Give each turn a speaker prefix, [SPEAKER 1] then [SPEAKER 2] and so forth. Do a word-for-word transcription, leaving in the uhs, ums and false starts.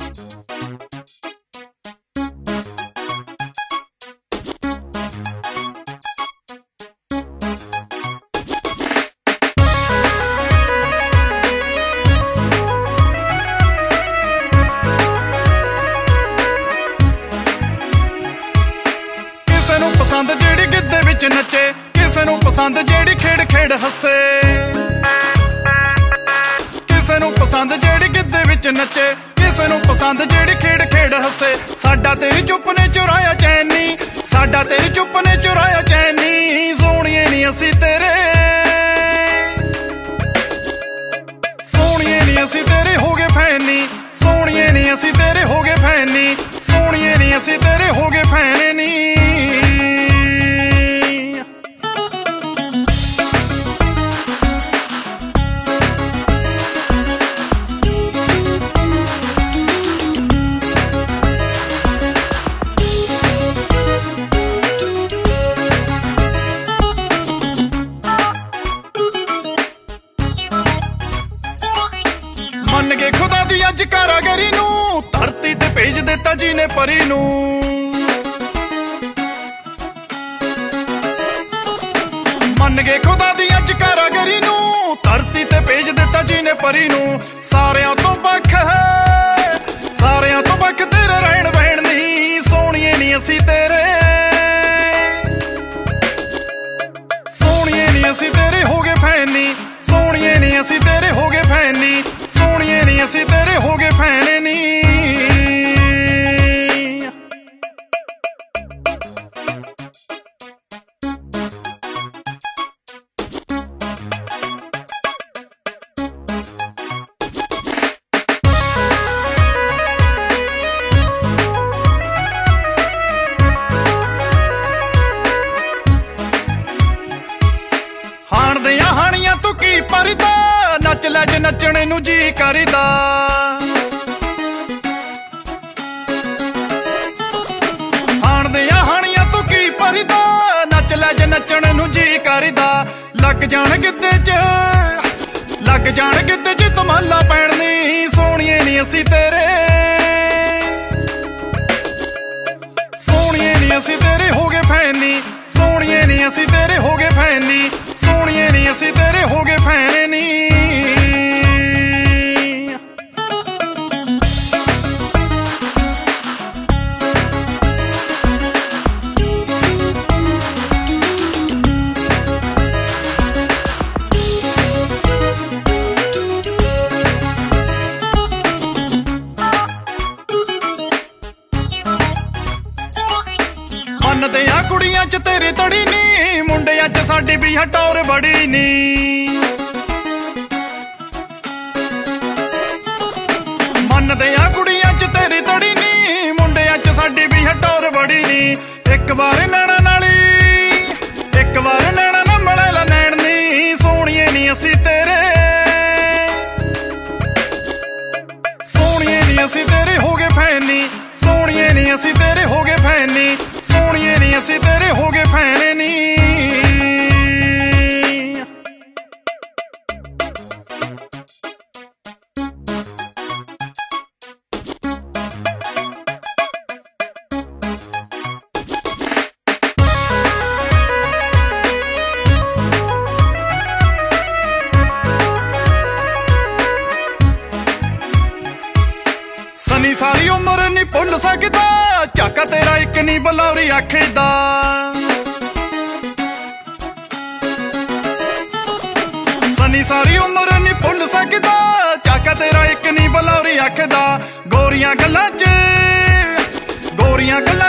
[SPEAKER 1] पसंद जेड़ी गिद्धे विच नचे, किसे नूं पसंद जेड़ी खेड़ खेड़ हसे। किसे नूं पसंद जेड़ी गिद्धे विच नचे, किसे नूं पसंद जेड़ी खेड़ खेड़ हसे। साडा तेरी चुप ने चुराया चैनी, साडा तेरी चुप ने चुराया चैनी। सोहणिए नी असी तेरे, सोहणिए नी असी तेरे हो गए फैनी, सोहणिए नी असी तेरे हो गए फैनी, सोहणिए नी असी तेरे हो गए फैने नी। मन के खुदा दी अज कारागरी नू, धरती ते भेज दिता जी ने परी नू। मन के खुदा दी अज कारागरी नू, धरती ते भेज दिता जी ने परी नू। सारियां तो बख है, सारियां तो बख तेरे रहन बहन दी। सोहणिए नी असी तेरे, सोहणिए नी असी तेरे हो गए फैनी, सोहणिए नी असी तेरे हो गए फैनी, सोहणिए नी असी तेरे हो गए फैने नी। हाण दियां हाणियां तू की परदा, नच लै जे नचणे नू जी करदा। हाण दियां हाणियां तू की परदा, नच लै जे नचणे नू जी करदा। लग जाण गिद्धे च, लग जाण गिद्धे च धमाला पैण दी। सोहणिए नी असी तेरे, सोहणिए नी असी तेरे हो गए फैनी, सोहणिए नी असी तेरे हो गए फैनी, सोहणिए नी असी तेरे हो गए फैने नी। मन दियां कुड़ियां च तेरी तड़ी नी, मुंडियां च साडी भी हटौर बड़ी नी। मन दियां कुड़ियां च तेरी तड़ी नी, मुंडियां च साडी भी हटौर बड़ी नी। एक बार नैना नाली, एक बार नैना ना मले ला नैन नी। सोहणिए नी असी तेरे, सोहणिए नी असी तेरे हो गए फैनी, सोहणिए नी असी तेरे हो गए फैनी, सोहणिए नी असी तेरे हो गए फैने नी। सनी सारी उम्र नी भुल सकदा, झाका तेरा एक नी बलौरी आखदा। सनी सारी उम्र नी भुल सकदा, झाका तेरा एक नी बलौरी आखदा। गोरियां गल्लां च, गोरियां गल्लां